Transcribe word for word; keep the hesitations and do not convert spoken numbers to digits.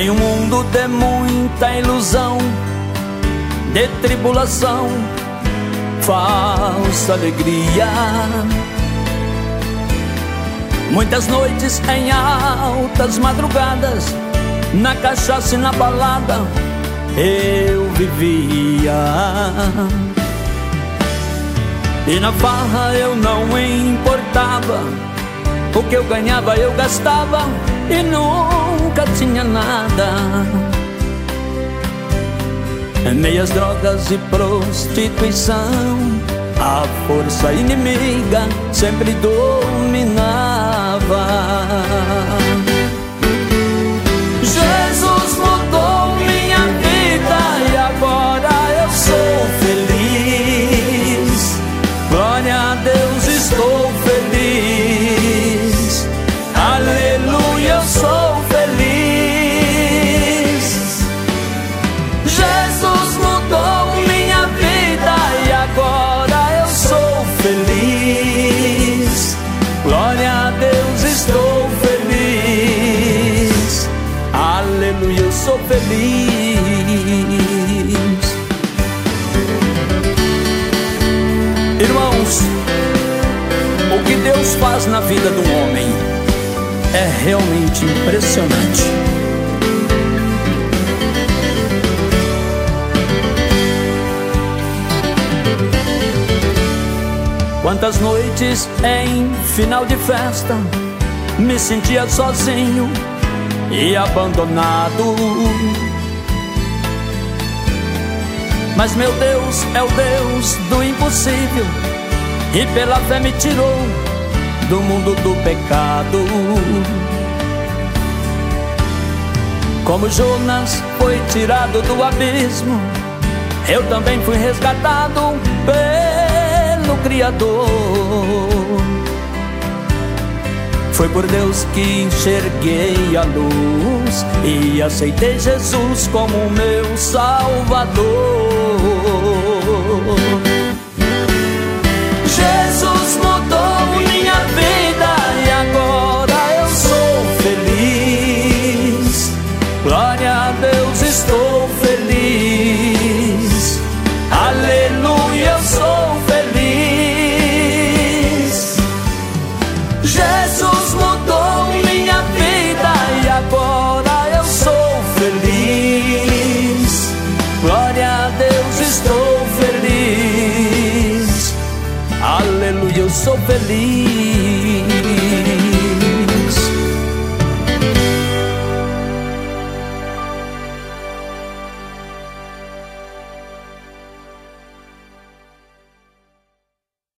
Em um mundo de muita ilusão, de tribulação, falsa alegria, muitas noites em altas madrugadas, na cachaça e na balada eu vivia. E na farra eu não importava, o que eu ganhava eu gastava e nunca tinha nada. Meias drogas e prostituição, a força inimiga sempre dominava. Jesus mudou minha vida e agora eu sou feliz. Glória a Deus, estou feliz. Aleluia, eu sou feliz. Jesus mudou minha vida e agora eu sou feliz. Glória a Deus, estou feliz. Aleluia, eu sou feliz. Irmãos, o que Deus faz na vida do homem é realmente impressionante. Quantas noites em final de festa me sentia sozinho e abandonado, mas meu Deus é o Deus do impossível e pela fé me tirou do mundo do pecado. Como Jonas foi tirado do abismo, eu também fui resgatado pelo Criador. Foi por Deus que enxerguei a luz e aceitei Jesus como meu Salvador. Jesus mudou minha vida e agora eu sou feliz. Glória a Deus, estou feliz. Aleluia, eu sou feliz. Jesus mudou minha vida e agora eu sou feliz. Glória a Deus, estou feliz. Aleluia, eu sou feliz.